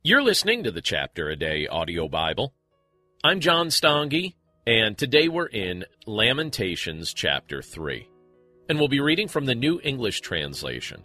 You're listening to the Chapter a Day audio Bible. I'm John Stange, and today we're in Lamentations chapter 3, and we'll be reading from the New English Translation.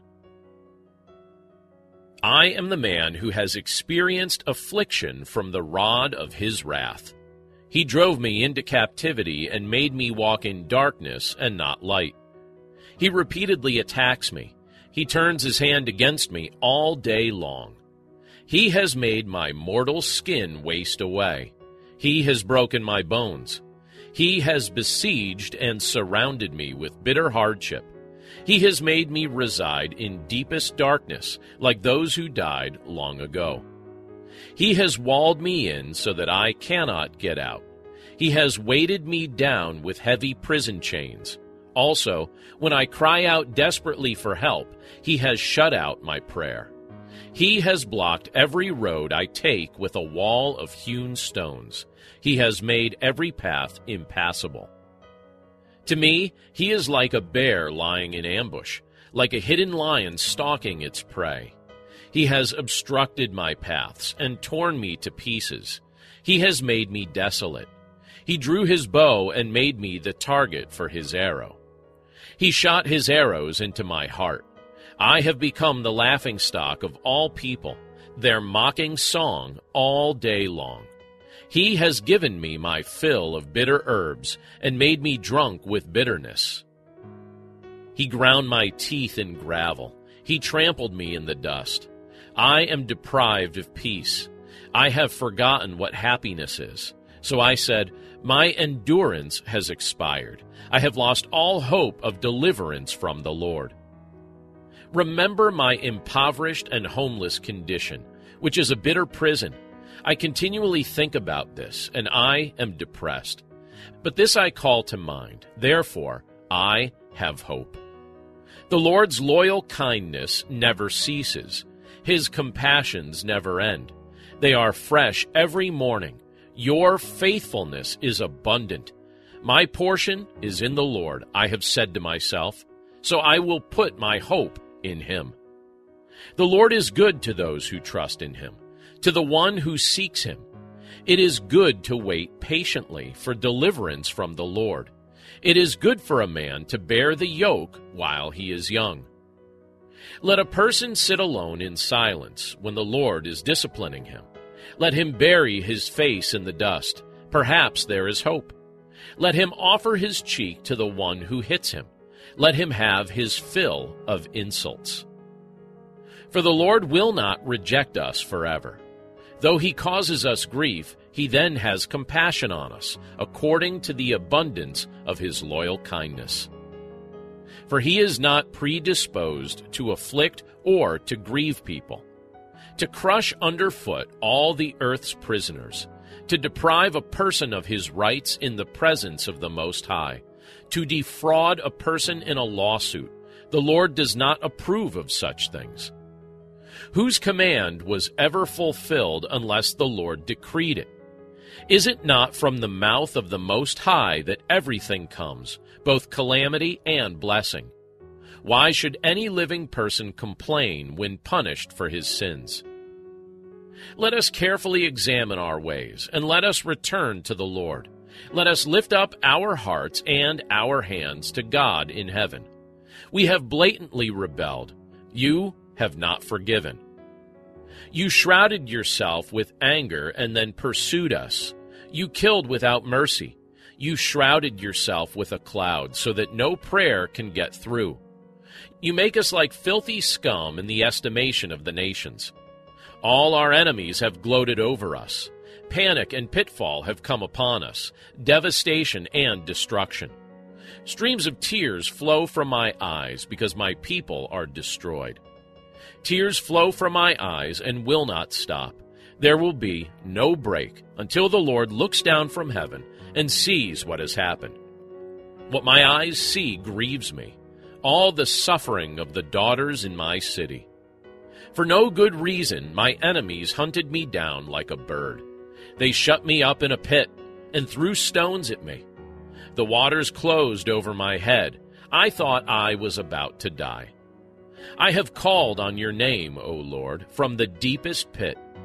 I am the man who has experienced affliction from the rod of his wrath. He drove me into captivity and made me walk in darkness and not light. He repeatedly attacks me. He turns his hand against me all day long. He has made my mortal skin waste away. He has broken my bones. He has besieged and surrounded me with bitter hardship. He has made me reside in deepest darkness, like those who died long ago. He has walled me in so that I cannot get out. He has weighted me down with heavy prison chains. Also, when I cry out desperately for help, he has shut out my prayer. He has blocked every road I take with a wall of hewn stones. He has made every path impassable. To me, he is like a bear lying in ambush, like a hidden lion stalking its prey. He has obstructed my paths and torn me to pieces. He has made me desolate. He drew his bow and made me the target for his arrow. He shot his arrows into my heart. I have become the laughingstock of all people, their mocking song all day long. He has given me my fill of bitter herbs and made me drunk with bitterness. He ground my teeth in gravel. He trampled me in the dust. I am deprived of peace. I have forgotten what happiness is. So I said, my endurance has expired. I have lost all hope of deliverance from the Lord. Remember my impoverished and homeless condition, which is a bitter prison. I continually think about this, and I am depressed. But this I call to mind. Therefore, I have hope. The Lord's loyal kindness never ceases. His compassions never end. They are fresh every morning. Your faithfulness is abundant. My portion is in the Lord, I have said to myself, so I will put my hope in him. The Lord is good to those who trust in him, to the one who seeks him. It is good to wait patiently for deliverance from the Lord. It is good for a man to bear the yoke while he is young. Let a person sit alone in silence when the Lord is disciplining him. Let him bury his face in the dust. Perhaps there is hope. Let him offer his cheek to the one who hits him. Let him have his fill of insults. For the Lord will not reject us forever. Though he causes us grief, he then has compassion on us, according to the abundance of his loyal kindness. For he is not predisposed to afflict or to grieve people, to crush underfoot all the earth's prisoners, to deprive a person of his rights in the presence of the Most High, to defraud a person in a lawsuit. The Lord does not approve of such things. Whose command was ever fulfilled unless the Lord decreed it? Is it not from the mouth of the Most High that everything comes, both calamity and blessing? Why should any living person complain when punished for his sins? Let us carefully examine our ways, and let us return to the Lord. Let us lift up our hearts and our hands to God in heaven. We have blatantly rebelled. You have not forgiven. You shrouded yourself with anger and then pursued us. You killed without mercy. You shrouded yourself with a cloud so that no prayer can get through. You make us like filthy scum in the estimation of the nations. All our enemies have gloated over us. Panic and pitfall have come upon us, devastation and destruction. Streams of tears flow from my eyes because my people are destroyed. Tears flow from my eyes and will not stop. There will be no break until the Lord looks down from heaven and sees what has happened. What my eyes see grieves me, all the suffering of the daughters in my city. For no good reason my enemies hunted me down like a bird. They shut me up in a pit and threw stones at me. The waters closed over my head. I thought I was about to die. I have called on your name, O Lord, from the deepest pit.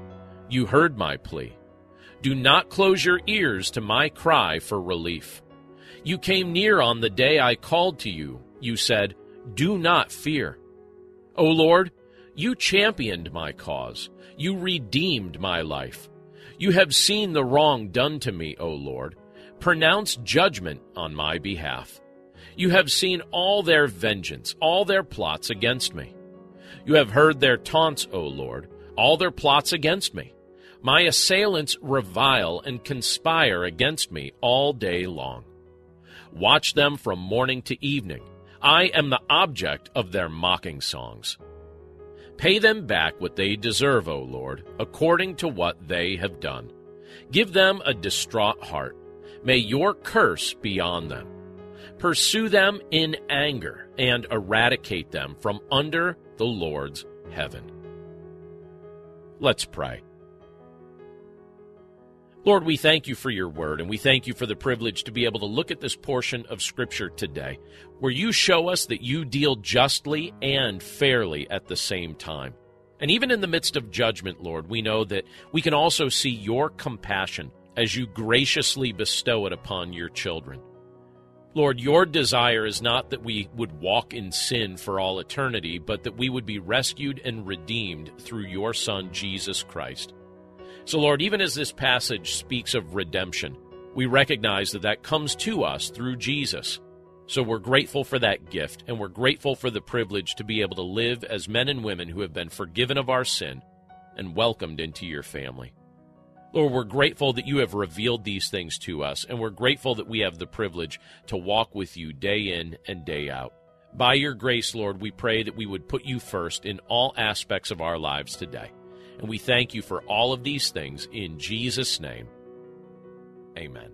You heard my plea. Do not close your ears to my cry for relief. You came near on the day I called to you. You said, do not fear. O Lord, you championed my cause. You redeemed my life. You have seen the wrong done to me, O Lord. Pronounce judgment on my behalf. You have seen all their vengeance, all their plots against me. You have heard their taunts, O Lord, all their plots against me. My assailants revile and conspire against me all day long. Watch them from morning to evening. I am the object of their mocking songs. Pay them back what they deserve, O Lord, according to what they have done. Give them a distraught heart. May your curse be on them. Pursue them in anger and eradicate them from under the Lord's heaven. Let's pray. Lord, we thank you for your word, and we thank you for the privilege to be able to look at this portion of Scripture today, where you show us that you deal justly and fairly at the same time. And even in the midst of judgment, Lord, we know that we can also see your compassion as you graciously bestow it upon your children. Lord, your desire is not that we would walk in sin for all eternity, but that we would be rescued and redeemed through your Son, Jesus Christ. So, Lord, even as this passage speaks of redemption, we recognize that that comes to us through Jesus. So we're grateful for that gift, and we're grateful for the privilege to be able to live as men and women who have been forgiven of our sin and welcomed into your family. Lord, we're grateful that you have revealed these things to us, and we're grateful that we have the privilege to walk with you day in and day out. By your grace, Lord, we pray that we would put you first in all aspects of our lives today. And we thank you for all of these things in Jesus' name. Amen.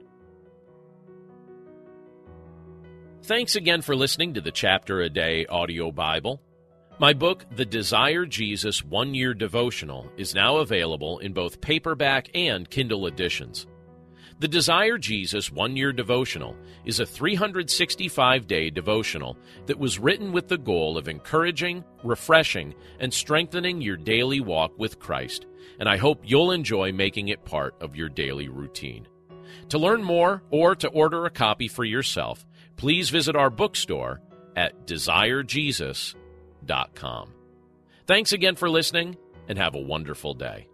Thanks again for listening to the Chapter a Day audio Bible. My book, The Desire Jesus 1-Year Devotional, is now available in both paperback and Kindle editions. The Desire Jesus 1-Year Devotional is a 365-day devotional that was written with the goal of encouraging, refreshing, and strengthening your daily walk with Christ, and I hope you'll enjoy making it part of your daily routine. To learn more or to order a copy for yourself, please visit our bookstore at desirejesus.com. Thanks again for listening, and have a wonderful day.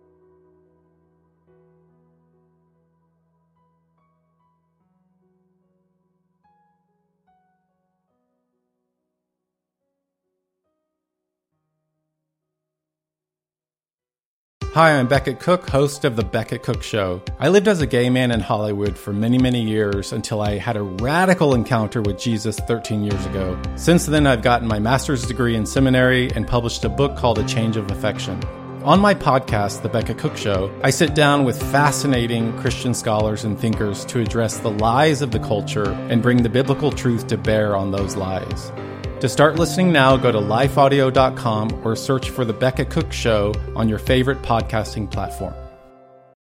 Hi, I'm Becket Cook, host of The Becket Cook Show. I lived as a gay man in Hollywood for many, many years until I had a radical encounter with Jesus 13 years ago. Since then, I've gotten my master's degree in seminary and published a book called A Change of Affection. On my podcast, The Becket Cook Show, I sit down with fascinating Christian scholars and thinkers to address the lies of the culture and bring the biblical truth to bear on those lies. To start listening now, go to lifeaudio.com or search for The Becket Cook Show on your favorite podcasting platform.